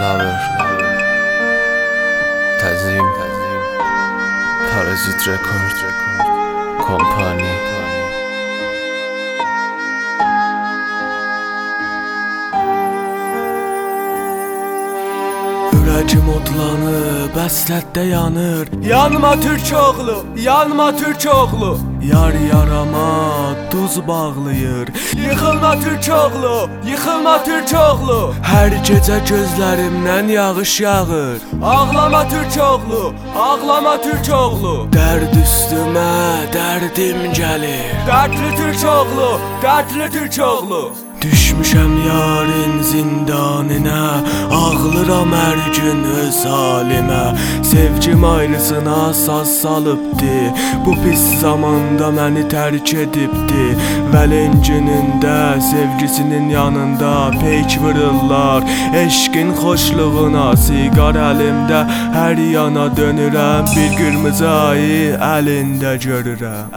sabır, tazim, parazit rekord, kompani. Ürəcim odlanıb, həsrətdə yanır. Yanma Türkoğlu, yanma Türkoğlu. Yar yarama duz bağlayır. Yıxılma Türkoğlu, yıxılma Türkoğlu. Hər gecə gözlərimdən yağış yağır. Ağlama Türkoğlu, ağlama Türkoğlu. Dərd üstümə, dərdim gəlir. Dərdli Türkoğlu, dərdli Türkoğlu. Düşmüşəm yarın zindanına, ağlıram hər gün öz halimə. Sevgim aynısına saz salıbdı, bu pis zamanda məni tərk edibdi. Vəlencinində, sevgisinin yanında peyk vırırlar. Eşqin xoşluğuna, siqar əlimdə hər yana dönürəm. Bir qırmızı ayı əlində görürəm.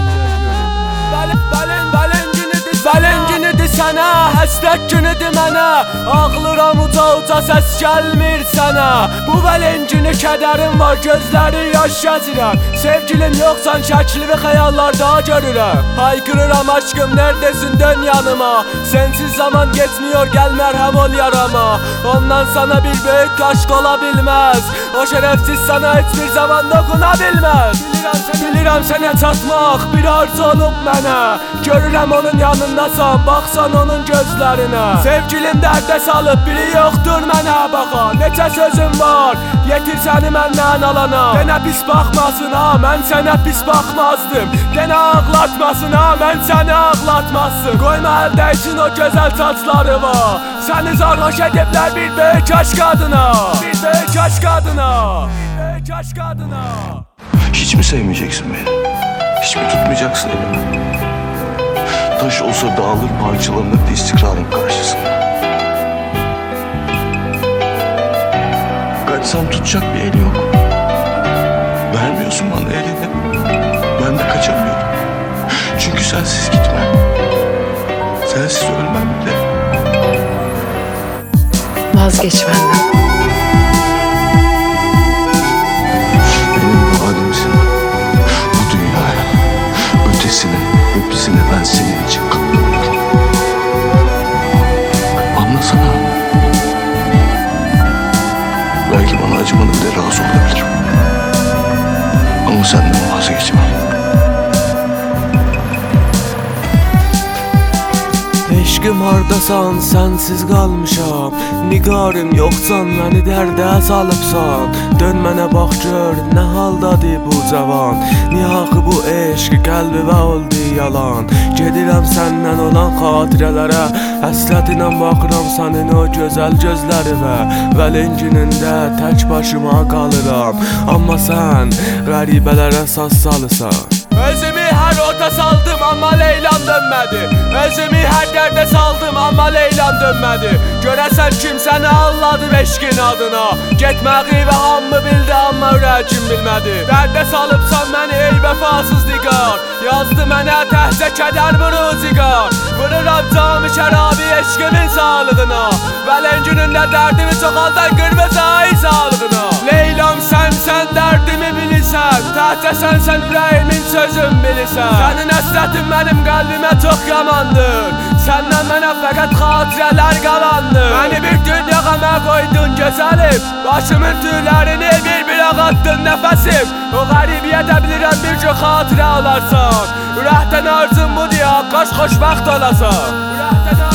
Vəlencinidir sənə, həsrət günüdür mənə. Ağlıram uca səs gəlmir sənə. Bu vələncini kədərim var, gözləri yaş gəzirəm. Sevgilim yoxsan şəkli xəyallarda görürəm. Haykırıram aşkım neredesin dön yanıma. Sensiz zaman geçmiyor gel merhem ol yarama. Ondan sana bir büyük aşk olabilmez. O şerefsiz sana hiçbir zaman dokunabilmez. Bilirəm sənə çatmaq bir arzu olub mənə. Görürəm onun yanındasan, baxsan onun gözlərinə. Sevgilim dərdə salıb, biri yoxdur mənə baxa. Neçə sözüm var, yetir səni məndən alana. Denə pis baxmasın ha, mən sənə pis baxmazdım. Denə ağlatmasın ha, mən səni ağlatmazdım. Qoyma əldəysin o gözəl saçları var. Səni zarhoş ediblər bir böyük aşk adına. Bir böyük aşk adına. Bir böyük aşk adına. Hiç mi sevmeyeceksin beni? Hiç mi tutmayacaksın elimi? Taş olsa dağılır parçalanır istikrarın karşısında. Kaçsam tutacak bir el yok. Vermiyorsun bana elini. Ben de kaçamıyorum. Çünkü sensiz gitmem. Sensiz ölmem bile. Vazgeç benden. Hepsini ben senin için katlanıyorum. Anlasana. Belki bana acımana bile razı olabilirim. Ama senden vazgeçmem. Eşqim hardasan, sənsiz qalmışam. Nigarım yoxsan, məni dərdə salıbsan. Dön mənə bax gör, nə haldadır bu cavan. Niyə axı bu eşq qəlbimə oldu yalan. Gedirəm səndən olan xatirələrə. Həsrətinə baxıram sənin o gözəl gözlərimə. Vəlencinində tək başıma qalıram. Amma sən qəribələrə saz salırsan. Özümü hər ota saldım amma Leylan dönmədi. Özümü hər dərdə saldım amma Leylan dönmədi. Görəsən kim səni alladı eşqin adına. Getməği və hamı bildi amma ürəkim bilmədi. Dərdə salıbsan məni ey vəfasız diqar. Yazdı mənə təhcə kədər buruziqar. Vururam camı şərabi eşqimin sağlığına. Vələncünündə dərdimi çoxaldan qırmızı ay sağlığına. Leylam sən dərdimi bilirsən. Təhcə sən ürəyimin sözüm bilirsən. Sənin həsrətin mənim qəlbimə çox yamandır. Səndən mənə fəqət xatirələr qalandır. Məni bir dünya qəmə qoydun gözəlim. Başımın tüylərini bir ağatdın nəfəsim. O qəribiyyətə bilirəm bir çox xatirə alarsan. Ürəkdən arzum budur ya, qaş xoşbəxt olasan.